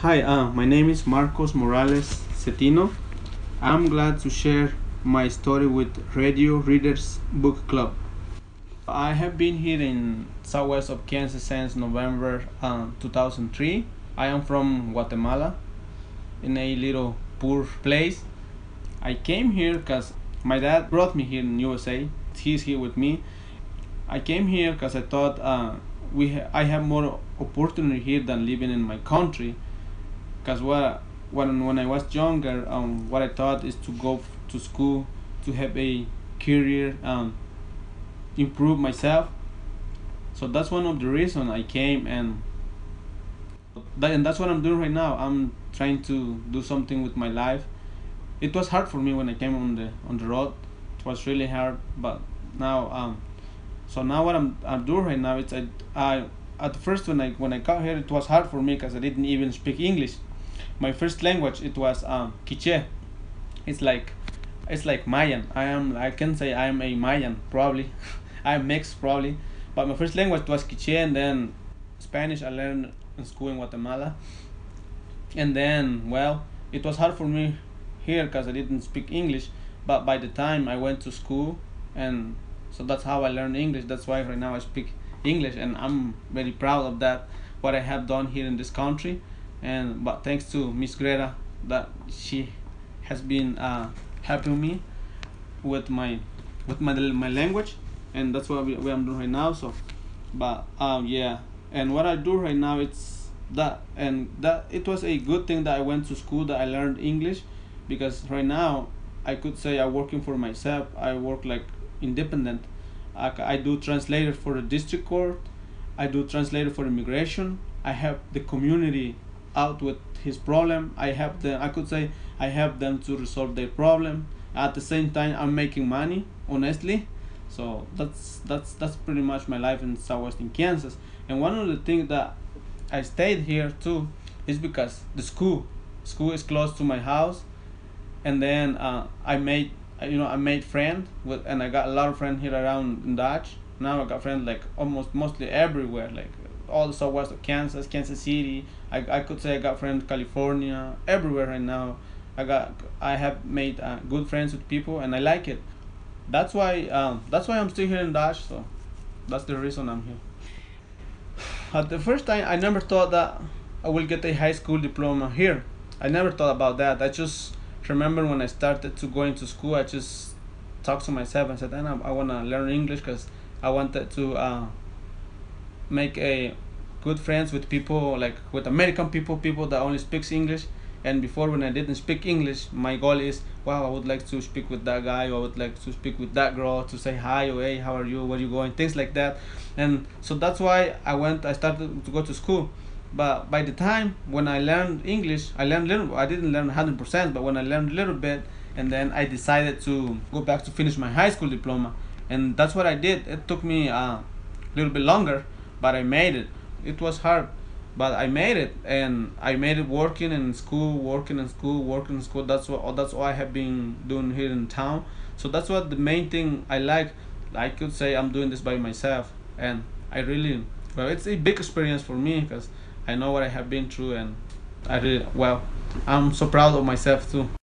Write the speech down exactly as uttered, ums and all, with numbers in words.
Hi, uh, my name is Marcos Morales Cetino. I'm glad to share my story with Radio Readers Book Club. I have been here in southwest of Kansas since November uh, two thousand three. I am from Guatemala, in a little poor place. I came here because my dad brought me here in U S A. He's here with me. I came here because I thought uh, we ha- I have more opportunity here than living in my country. Because what when when I was younger, um, what I thought is to go f- to school, to have a career, um, improve myself. So that's one of the reason I came, and that, and that's what I'm doing right now. I'm trying to do something with my life. It was hard for me when I came on the on the road. It was really hard, but now um, so now what I'm I'm doing right now is I I at first when I when I got here it was hard for me because I didn't even speak English. My first language it was um Quiche. It's like it's like Mayan. I am I can say I am a Mayan probably. I'm mixed probably, but my first language was Quiche, and then Spanish I learned in school in Guatemala, and then well it was hard for me here because I didn't speak English. But by the time I went to school, and so that's how I learned English. That's why right now I speak English, and I'm very proud of that, what I have done here in this country. And but thanks to Miss Greta, that she has been uh, helping me with my with my my language, and that's what, we, what I'm doing right now. So but um yeah, and what I do right now it's that, and that it was a good thing that I went to school, that I learned English, because right now I could say I'm working for myself. I work like independent. I, c- I do translator for the district court. I do translator for immigration. I help the community out with his problem. I help them. I could say I help them to resolve their problem. At the same time, I'm making money honestly. So that's that's that's pretty much my life in southwestern Kansas. And one of the things that I stayed here too is because the school school is close to my house, and then uh, I made uh, you know I made friends with, and I got a lot of friends here around in Dodge. Now I got friends like almost mostly everywhere, like all the southwest of Kansas, Kansas City. I, I could say I got friends California, everywhere right now. I got I have made uh, good friends with people, and I like it. That's why um, that's why I'm still here in Dodge. So that's the reason I'm here. At the first time, I never thought that I will get a high school diploma here. I never thought about that. I just remember when I started to go into school, I just talked to myself and said, "I, I want to learn English because I wanted to uh, make a good friends with people, like with American people, people that only speaks English." And before, when I didn't speak English, my goal is, wow, I would like to speak with that guy, or I would like to speak with that girl, to say hi, or hey, how are you, where are you going, things like that. And so that's why I went I started to go to school. But by the time when I learned English, I learned little. I didn't learn one hundred percent, but when I learned a little bit, and then I decided to go back to finish my high school diploma. And that's what I did. It took me uh, a little bit longer, but I made it. It was hard, but I made it, and I made it working in school, working in school, working in school. That's what that's all I have been doing here in town. So that's what the main thing I like. I could say I'm doing this by myself, and I really, well, it's a big experience for me because I know what I have been through, and I really, well, I'm so proud of myself too.